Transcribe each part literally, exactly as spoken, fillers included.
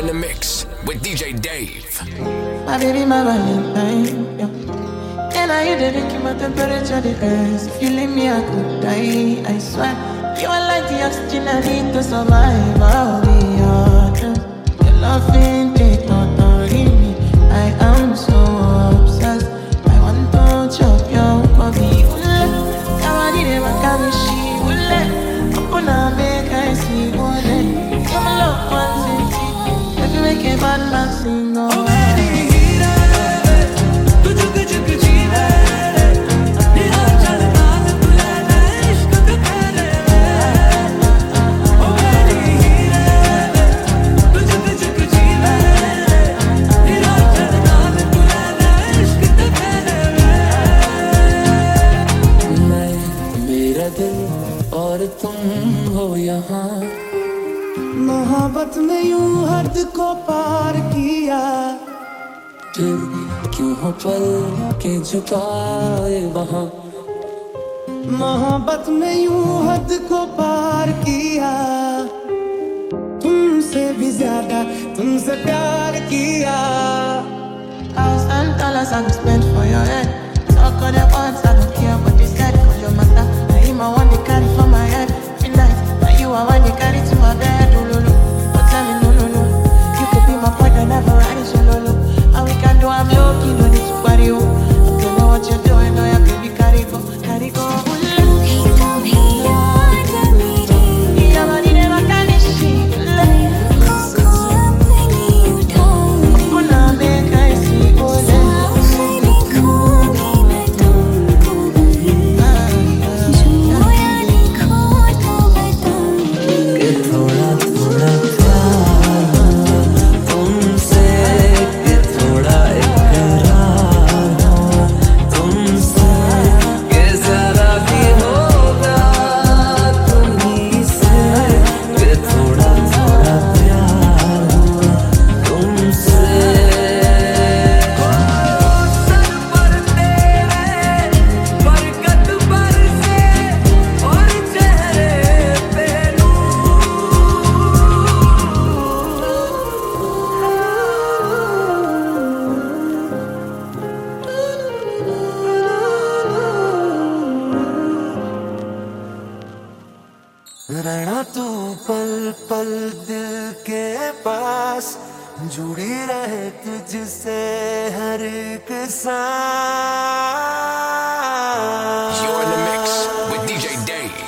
in the mix with D J Dave. My baby, my Valentine, yeah. And I hear the making my temperature the rise. If you leave me, I could die, I swear. You are like the oxygen I need to survive. I'll be honest. Your loving take not only me. I am so obsessed. I want to chop your coffee. Come on, did it, my kamishi. Open up, make I see one day. Come along, one city. If you make a bad man sing, oh. मोहब्बत में यूं हद को पार किया, फिर क्यों हो पल के झुकाए वहाँ। मोहब्बत में यूं हद को पार किया, तुमसे भी ज्यादा तुमसे प्यार किया। House and dollars I go spend for your head. Talk on your words, I don't care what they said. Cause your matter, I him I want to carry for my head. Feel like, but you I want to carry to my bed. Never ride solo, low. All we can do, I'm low-key, no need to worry, oh. I don't know what you're doing, no, yeah, baby, carry go, carry go. रहना तू पल पल दिल के पास, जुड़ी रहे तुझसे हर एक सांस। You're in the mix with D J Dave.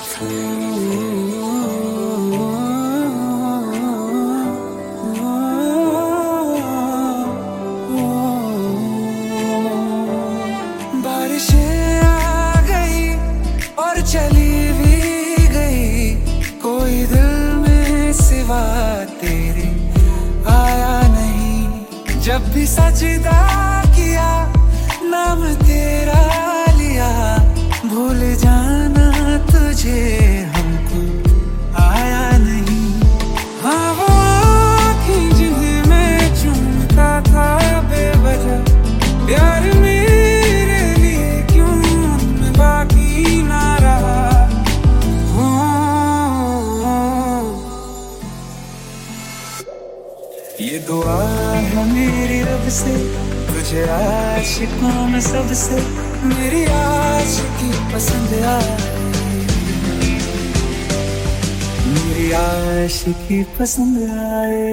बारिशें आ गई और चली भी गई, कोई दिल में सिवा तेरे आया नहीं। जब भी सजदा किया नाम तेरा लिया, भूल जाना तुझे हमको आया नहीं। हाँ वो आँखें जिन्हें मैं चूमता था बेवजह, प्यार मेरे लिए क्यों उनमें बाकी ना रहा। ये दुआ है मेरी रब से, तुझे आशिकों में सबसे मेरी आशिकी पसंद आए, मेरी आशिकी पसंद आए।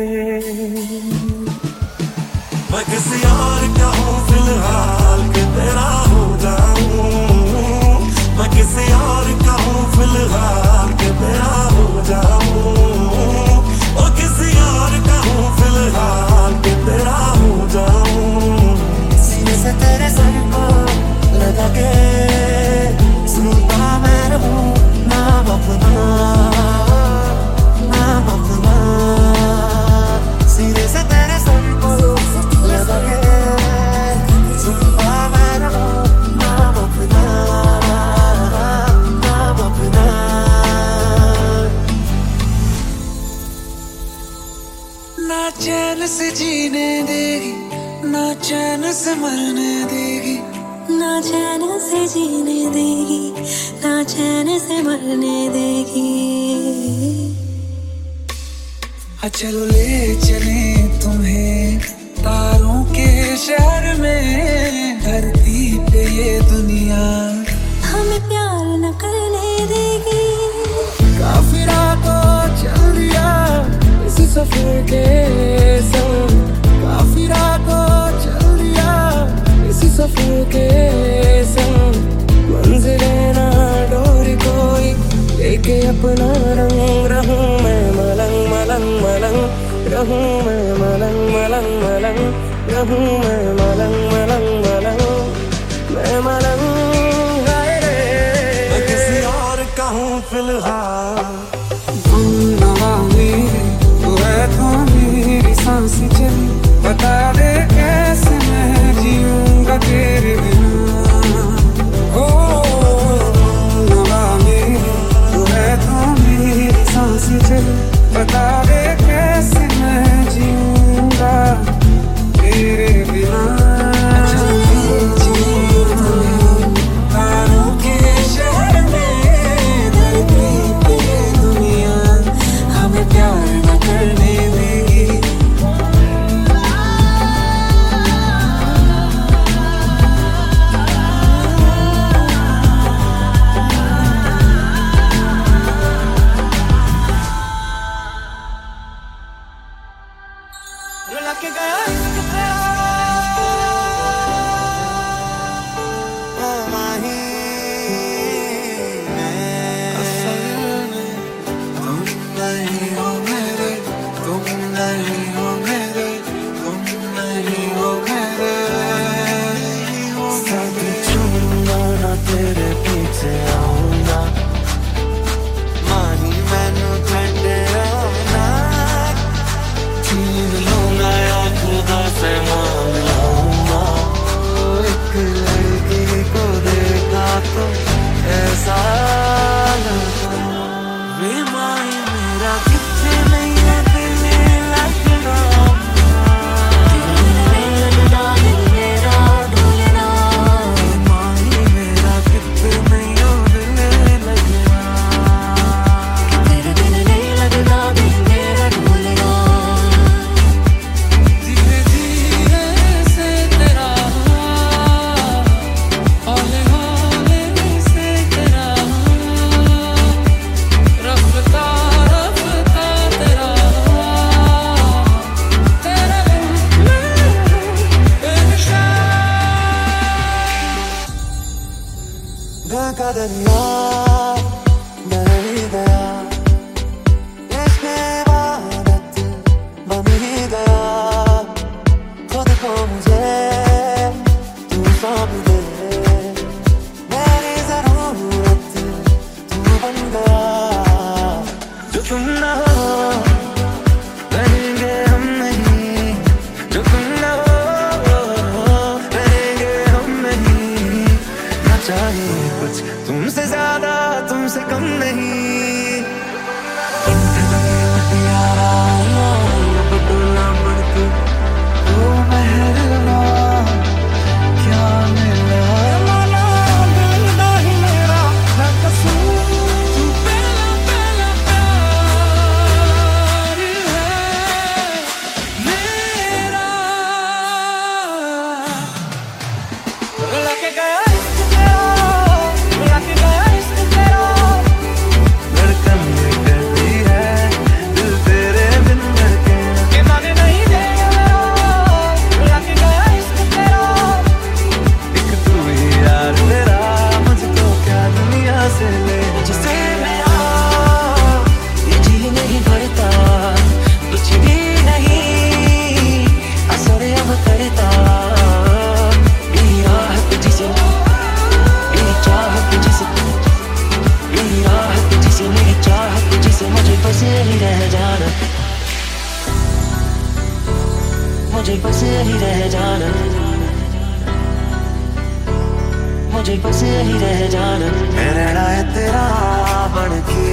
मैं किसी और का हूँ फिलहाल के तेरा हो जाऊं, मैं किसी और का हूँ फिलहाल के तेरा हो जाऊं, और किसी और का हूँ फिलहाल के तेरा हो जाऊं। सीने से तेरे सर को लगा के सुनता मैं रहूं नाम अपना, नाम अपना। सीने से तेरे सर को लगा के सुनता मैं रहूं नाम अपना, नाम अपना। ना चैन से जीने देगी, ना चैन से मरने देगी, ना चैन से जीने देगी, ना चैन से मरने देगी। चलो ले चले तुम्हें तारों के शहर में, धरती पे ये दुनिया हमें प्यार न करने देगी। काफिरा तो चल दिया इस सफर के संग, काफिरा तो चल दिया इस सफर के संग। मंजिले ना डोर कोई लेके अपना रंग, रहूं मैं मलंग मलंग मलंग, रहूं मैं मलंग मलंग मलंग, रहूं मैं मलंग मलंग मलंग, मैं मलंग हाय रे। मैं किसी और का हूँ फिलहाल, तुम नवा मेरी तू है तो मेरी सांसें चली, बता दे कैसे मैं जीऊंगा तेरे बिना। ओ नवा मेरी तू है तो मेरी सांसें चली, बता दे कैसे मैं जीऊंगा तेरे बिना। तारों के शहर में, धरती पे दुनिया हमें प्यार न करने देगी। रुला के गया इश्क तेरा, ओ माही असल में तुम नहीं हो मेरे, तुम नहीं हो मेरे, तुम नहीं हो मेरे। साथ छूना ना तेरे पीछे आऊंगा, माही मैनू छड्डे आना। छीन लूंगा या खुदा से मांग लूंगा, एक लड़की को देखा तो ऐसा लगा। वे माही मेरा कितने नहीं है दिल लगना, माही मेरा कितने नहीं हो दिल लगना। धीरे धीरे से तेरा, हौले हौले से तेरा, रफ्ता रफ्ता तेरा, तेरा बेनिशान। दिल का दरिया बह ही गया, इसमें इबादत बन ही गया। खुद को मुझे तू सौंप दे, मेरी जरूरत तू बन गया। जो तुम ना हो रहेंगे हम नहीं, जो तुम ना हो रहेंगे हम नहीं। ना चाहिए कुछ तुमसे ज्यादा, तुमसे कम नहीं। यारा बदला बढ़ के वो महरवा क्या मिला, माना दिल नहीं मेरा ना कसूर। तू पहला पहला प्यार है मेरा। रुला के गया इश्क तेरा, रुला के गया इश्क तेरा। धड़कन में करती है दिल तेरे बिन धड़के, के माने नहीं देगा मेरा। रुला के गया इश्क तेरा, एक तू ही यार मेरा, मुझको क्या दुनिया से ले। जिसे मेरा ये जी नहीं भरता, कुछ भी नहीं असर अब करता। मेरी राहत जिसे, मेरी चाहत जिसे, मेरी राहत जिसे, मेरी चाहत जिसे, मुझे बस यही रह जाना, मुझे बस यही रह जाना, मुझे बस यही रह जाना। रहना है तेरा बन के,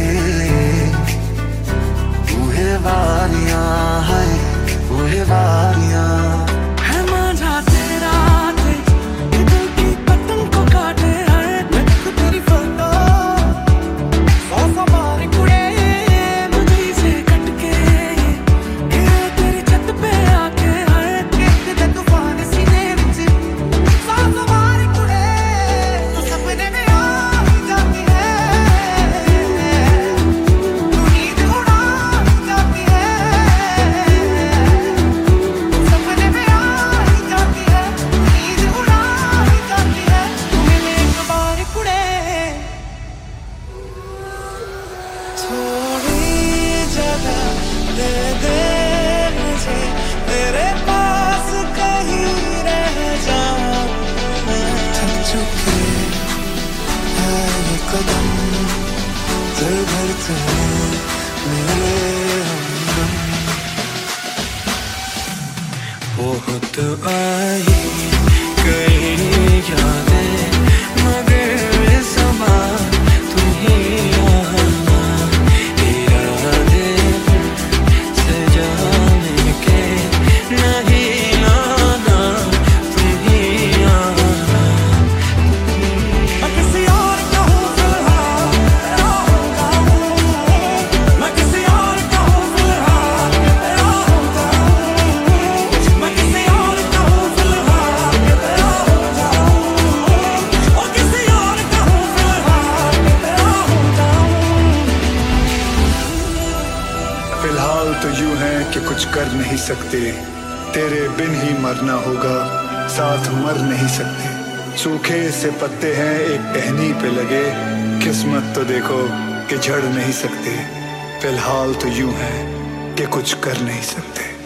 तू है वारियां है, तू है वारियां। है मांझा तेरा थे, ये दिल की पतंग को काटे है। मैं तो तेरी फोटो सौ सौ बार कुड़े, मुझे से कट के गिरे तेरी छत पे। कदम चल भर चले मेरे हमदम। बहुत आई कई यादें मगर इस बार तुम ही आना, इरादे से जाने के नहीं आना, तुम ही आना। मैं किसी और का हूँ फिलहाल तेरा हो जाऊं, मैं किसी और का हूँ फिलहाल तेरा हो जाऊं, मैं किसी और का हूँ फिलहाल तेरा हो जाऊं, और किसी और का हूँ फिलहाल तेरा हो जाऊं। फिलहाल तो यूं है कि कुछ कर नहीं सकते, तेरे बिन ही मरना होगा, साथ मर नहीं सकते। सूखे से पत्ते हैं एक टहनी पे लगे, किस्मत तो देखो कि झड़ नहीं सकते। फिलहाल तो यूं है कि कुछ कर नहीं सकते।